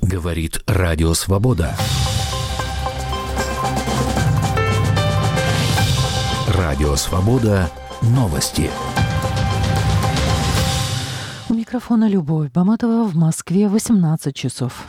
Говорит Радио Свобода. Радио Свобода. Новости. У микрофона Любовь Баматова. В Москве 18 часов.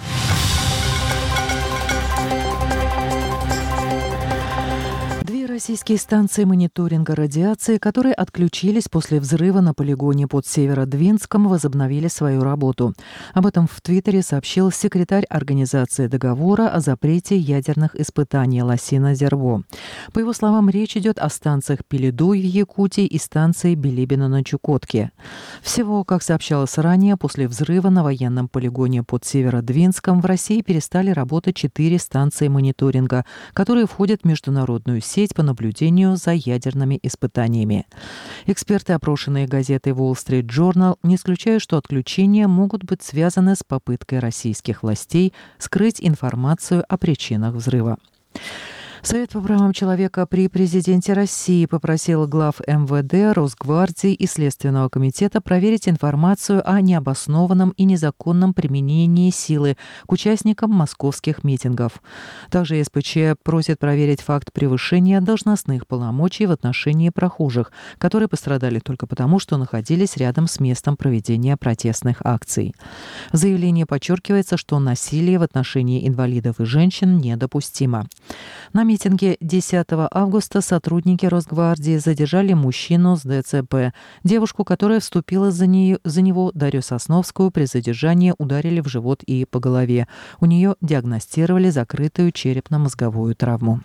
Российские станции мониторинга радиации, которые отключились после взрыва на полигоне под Северодвинском, возобновили свою работу. Об этом в Твиттере сообщил секретарь Организации договора о запрете ядерных испытаний Лосина Зерво. По его словам, речь идет о станциях Пеледуй в Якутии и станции Билибино на Чукотке. Всего, как сообщалось ранее, после взрыва на военном полигоне под Северодвинском в России перестали работать 4 станции мониторинга, которые входят в международную сеть по наблюдению за ядерными испытаниями. Эксперты, опрошенные газетой Wall Street Journal, не исключают, что отключения могут быть связаны с попыткой российских властей скрыть информацию о причинах взрыва. Совет по правам человека при президенте России попросил глав МВД, Росгвардии и Следственного комитета проверить информацию о необоснованном и незаконном применении силы к участникам московских митингов. Также СПЧ просит проверить факт превышения должностных полномочий в отношении прохожих, которые пострадали только потому, что находились рядом с местом проведения протестных акций. В заявлении подчеркивается, что насилие в отношении инвалидов и женщин недопустимо. На митинге 10 августа сотрудники Росгвардии задержали мужчину с ДЦП. Девушку, которая вступила за него, Дарью Сосновскую, при задержании ударили в живот и по голове. У нее диагностировали закрытую черепно-мозговую травму.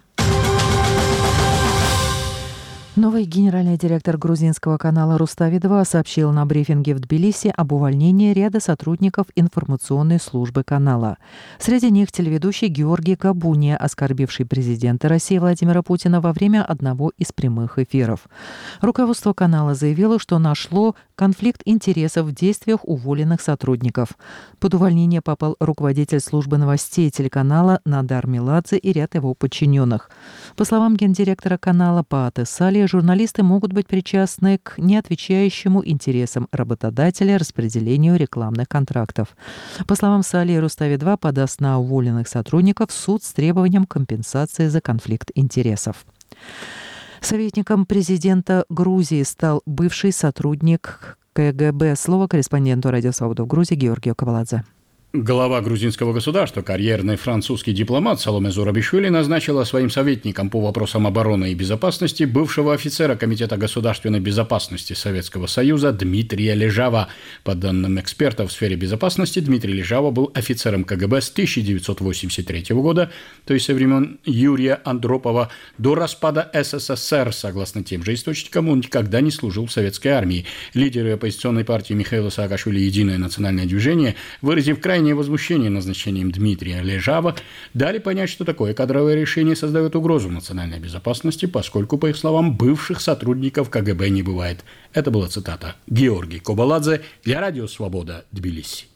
Новый генеральный директор грузинского канала «Рустави-2» сообщил на брифинге в Тбилиси об увольнении ряда сотрудников информационной службы канала. Среди них телеведущий Георгий Кабуния, оскорбивший президента России Владимира Путина во время одного из прямых эфиров. Руководство канала заявило, что нашло конфликт интересов в действиях уволенных сотрудников. Под увольнение попал руководитель службы новостей телеканала Надар Меладзе и ряд его подчиненных. По словам гендиректора канала Пааты Сали, журналисты могут быть причастны к неотвечающему интересам работодателя распределению рекламных контрактов. По словам Сали, Рустави-2 подаст на уволенных сотрудников в суд с требованием компенсации за конфликт интересов. Советником президента Грузии стал бывший сотрудник КГБ. Слово корреспонденту Радио Свобода в Грузии Георгию Каваладзе. Глава грузинского государства, карьерный французский дипломат Саломе Зурабишвили назначила своим советником по вопросам обороны и безопасности бывшего офицера Комитета государственной безопасности Советского Союза Дмитрия Лежава. По данным экспертов в сфере безопасности, Дмитрий Лежава был офицером КГБ с 1983 года, то есть со времен Юрия Андропова, до распада СССР. Согласно тем же источникам, он никогда не служил в советской армии. Лидеры оппозиционной партии Михаила Саакашвили «Единое национальное движение», выразив крайнее возмущение назначением Дмитрия Лежава, дали понять, что такое кадровое решение создает угрозу национальной безопасности, поскольку, по их словам, бывших сотрудников КГБ не бывает. Это была цитата. Георгий Кобаладзе для Радио Свобода, Тбилиси.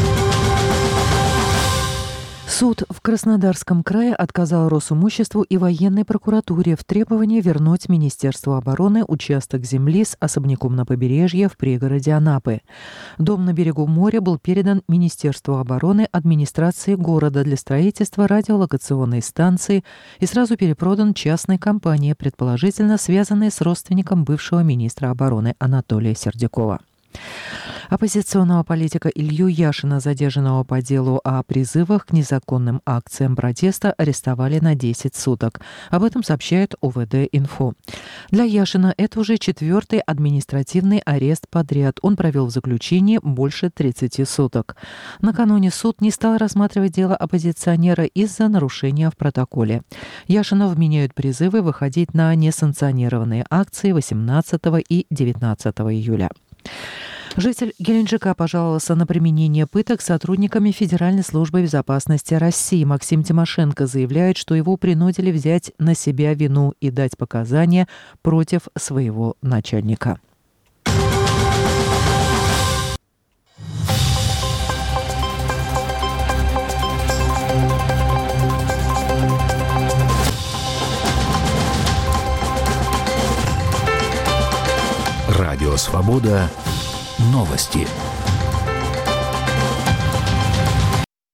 Суд в Краснодарском крае отказал Росимуществу и военной прокуратуре в требовании вернуть Министерству обороны участок земли с особняком на побережье в пригороде Анапы. Дом на берегу моря был передан Министерству обороны администрации города для строительства радиолокационной станции и сразу перепродан частной компании, предположительно связанной с родственником бывшего министра обороны Анатолия Сердюкова. Оппозиционного политика Илью Яшина, задержанного по делу о призывах к незаконным акциям протеста, арестовали на 10 суток. Об этом сообщает ОВД-Инфо. Для Яшина это уже 4-й административный арест подряд. Он провел в заключении больше 30 суток. Накануне суд не стал рассматривать дело оппозиционера из-за нарушения в протоколе. Яшина вменяют призывы выходить на несанкционированные акции 18 и 19 июля. Житель Геленджика пожаловался на применение пыток сотрудниками Федеральной службы безопасности России. Максим Тимошенко заявляет, что его принудили взять на себя вину и дать показания против своего начальника. Радио Свобода. Новости.